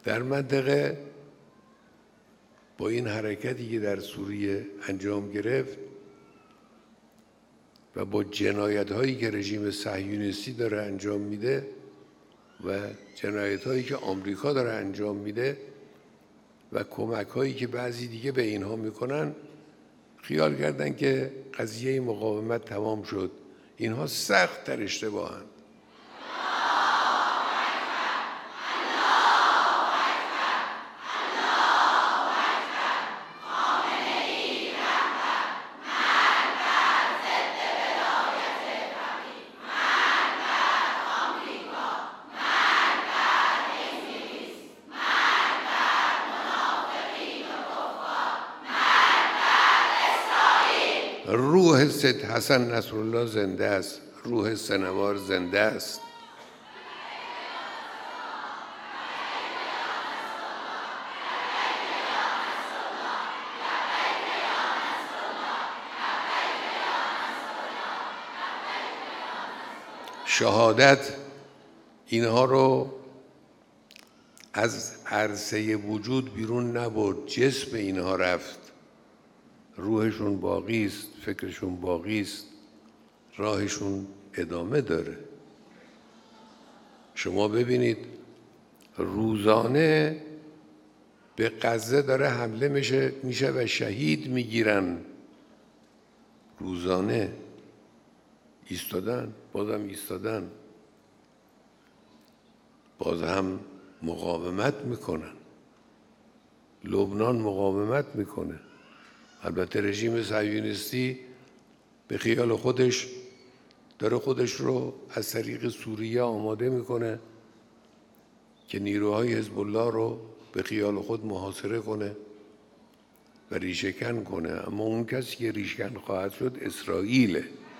در منطقه با این حرکتی که در سوریه انجام گرفت و با جنایت‌هایی که رژیم صهیونیستی داره انجام میده و جنایت‌هایی که آمریکا داره انجام میده و کمک‌هایی که بعضی دیگه به اینها میکنن، خیال کردن که قضیه مقاومت تمام شد. اینها سخت تر اشتباهند. روح سید حسن نصرالله زنده است، روح سنوار زنده است. شهادت اینها رو از عرصه وجود بیرون نبرد، جسم اینها رفت. روحشون باقی است، فکرشون باقی است، راهشون ادامه داره. شما ببینید روزانه به غزه داره حمله میشه و شهید میگیرن. روزانه ایستادن، بازم ایستادن، باز هم مقاومت میکنن. لبنان مقاومت میکنه. البته رژیم صهیونیستی به خیال خودش داره خودش رو از طریق سوریه آماده میکنه که نیروهای حزب الله رو به خیال خود محاصره کنه و ریشه‌کن کنه. اما اون کسی که ریشه‌کن خواهد شد اسرائیله.